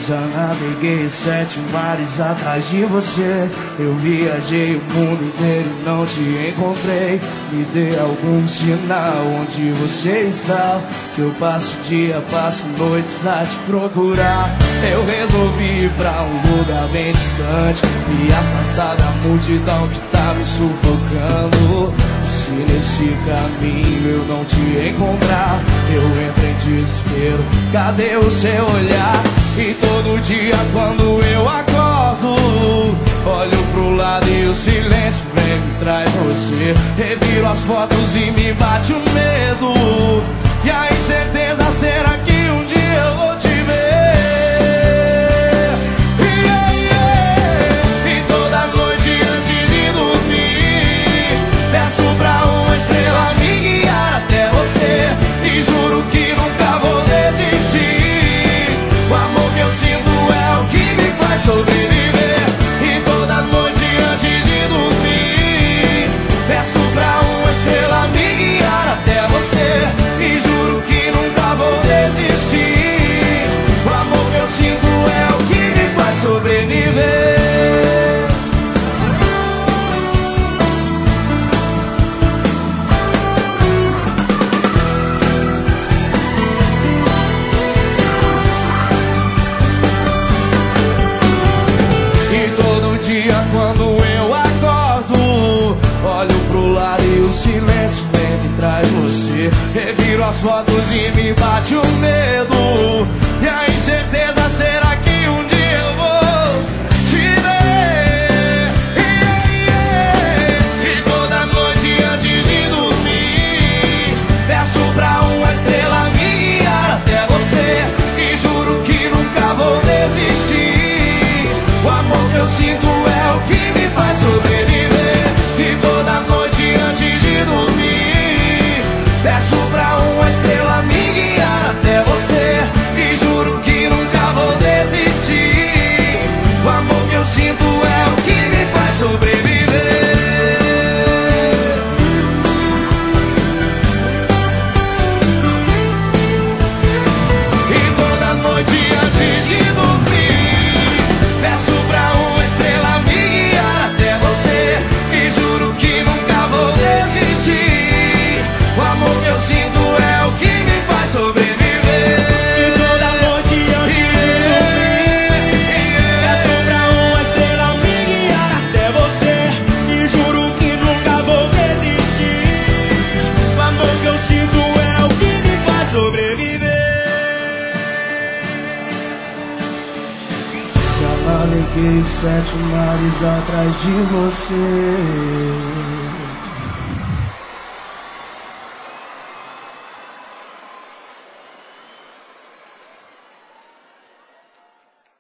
Já naveguei 7 mares atrás de você. Eu viajei o mundo inteiro e não te encontrei. Me dê algum sinal onde você está, que eu passo dia, passo noites a te procurar. Eu resolvi ir pra um lugar bem distante, me afastar da multidão que tá me sufocando. E se nesse caminho eu não te encontrar, eu entro em desespero, cadê o seu olhar? E todo dia quando eu acordo, olho pro lado e o silêncio vem me traz você. Reviro as fotos e me bate o medo, e a incerteza, será que um dia eu vou te ver? E toda noite antes de dormir, peço pra uma estrela me guiar até você, e juro que nunca vou desistir. O amor que eu sinto é o que me faz sobreviver. E toda noite antes de dormir, peço pra uma estrela me guiar até você, e juro que nunca vou desistir. O amor que eu sinto é o que me faz sobreviver. Quando eu acordo, olho pro lado e o silêncio vem me traz você. Reviro as fotos e me bate o medo, e a incerteza, será que um dia eu vou te ver? E toda noite antes de dormir, peço pra uma estrela me guiar até você, e juro que nunca vou desistir. O amor que eu sinto é o que me faz sobreviver. E toda noite antes de dormir, peço pra uma estrela me guiar até você, e juro que nunca vou desistir. O amor que eu sinto é o que me faz sobreviver. E toda noite antes de dormir, peço pra uma estrela me guiar até você, e juro que nunca vou desistir. O amor que eu sinto é o que me faz sobreviver. E toda noite antes de dormir, peço pra uma estrela me guiar até você, e juro que nunca vou desistir. O amor que eu sinto é o que me faz sobreviver. Já naveguei 7 mares atrás de você.